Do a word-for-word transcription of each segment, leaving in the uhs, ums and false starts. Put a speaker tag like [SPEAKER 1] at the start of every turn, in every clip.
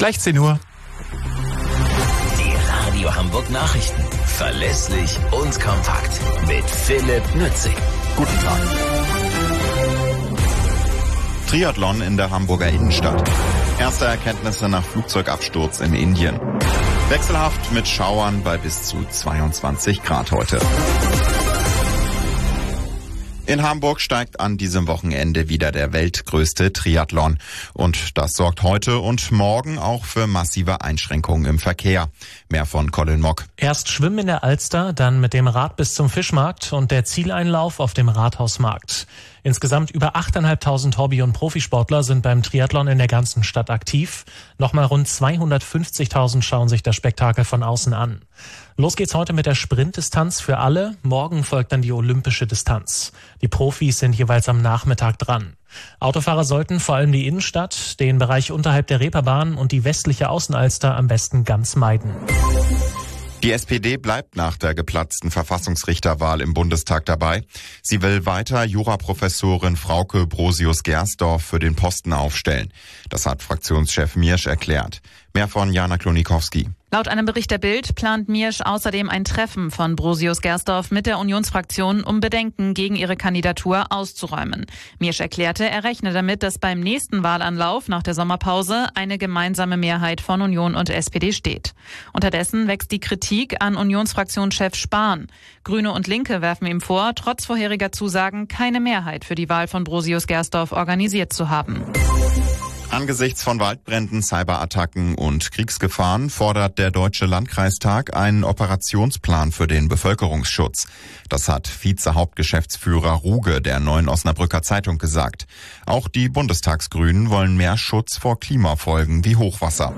[SPEAKER 1] Gleich zehn Uhr.
[SPEAKER 2] Die Radio Hamburg Nachrichten. Verlässlich und kompakt. Mit Philipp Nützig.
[SPEAKER 1] Guten Tag. Triathlon in der Hamburger Innenstadt. Erste Erkenntnisse nach Flugzeugabsturz in Indien. Wechselhaft mit Schauern bei bis zu zweiundzwanzig Grad heute. In Hamburg steigt an diesem Wochenende wieder der weltgrößte Triathlon. Und das sorgt heute und morgen auch für massive Einschränkungen im Verkehr. Mehr von Colin Mock.
[SPEAKER 3] Erst Schwimmen in der Alster, dann mit dem Rad bis zum Fischmarkt und der Zieleinlauf auf dem Rathausmarkt. Insgesamt über achttausendfünfhundert Hobby- und Profisportler sind beim Triathlon in der ganzen Stadt aktiv. Nochmal rund zweihundertfünfzigtausend schauen sich das Spektakel von außen an. Los geht's heute mit der Sprintdistanz für alle. Morgen folgt dann die olympische Distanz. Die Profis sind jeweils am Nachmittag dran. Autofahrer sollten vor allem die Innenstadt, den Bereich unterhalb der Reeperbahn und die westliche Außenalster am besten ganz meiden.
[SPEAKER 1] Die S P D bleibt nach der geplatzten Verfassungsrichterwahl im Bundestag dabei. Sie will weiter Juraprofessorin Frauke Brosius-Gersdorf für den Posten aufstellen. Das hat Fraktionschef Miersch erklärt. Mehr von Jana Klonikowski.
[SPEAKER 4] Laut einem Bericht der Bild plant Miersch außerdem ein Treffen von Brosius-Gersdorf mit der Unionsfraktion, um Bedenken gegen ihre Kandidatur auszuräumen. Miersch erklärte, er rechne damit, dass beim nächsten Wahlanlauf nach der Sommerpause eine gemeinsame Mehrheit von Union und S P D steht. Unterdessen wächst die Kritik an Unionsfraktionschef Spahn. Grüne und Linke werfen ihm vor, trotz vorheriger Zusagen keine Mehrheit für die Wahl von Brosius-Gersdorf organisiert zu haben.
[SPEAKER 1] Angesichts von Waldbränden, Cyberattacken und Kriegsgefahren fordert der Deutsche Landkreistag einen Operationsplan für den Bevölkerungsschutz. Das hat Vize-Hauptgeschäftsführer Ruge der Neuen Osnabrücker Zeitung gesagt. Auch die Bundestagsgrünen wollen mehr Schutz vor Klimafolgen wie Hochwasser.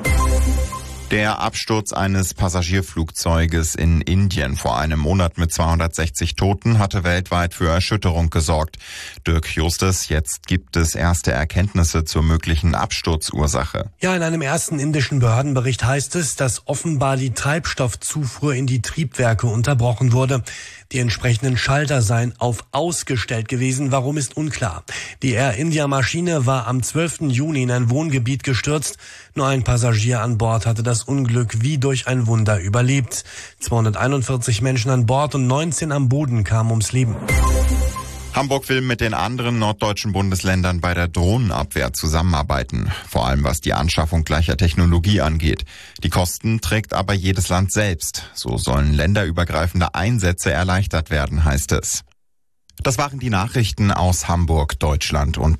[SPEAKER 1] Der Absturz eines Passagierflugzeuges in Indien vor einem Monat mit zweihundertsechzig Toten hatte weltweit für Erschütterung gesorgt. Dirk Justus, jetzt gibt es erste Erkenntnisse zur möglichen Absturzursache.
[SPEAKER 5] Ja, in einem ersten indischen Behördenbericht heißt es, dass offenbar die Treibstoffzufuhr in die Triebwerke unterbrochen wurde. Die entsprechenden Schalter seien auf ausgestellt gewesen. Warum, ist unklar. Die Air India Maschine war am zwölften Juni in ein Wohngebiet gestürzt. Nur ein Passagier an Bord hatte das Unglück wie durch ein Wunder überlebt. zweihunderteinundvierzig Menschen an Bord und neunzehn am Boden kamen ums Leben.
[SPEAKER 1] Hamburg will mit den anderen norddeutschen Bundesländern bei der Drohnenabwehr zusammenarbeiten, vor allem was die Anschaffung gleicher Technologie angeht. Die Kosten trägt aber jedes Land selbst. So sollen länderübergreifende Einsätze erleichtert werden, heißt es. Das waren die Nachrichten aus Hamburg, Deutschland und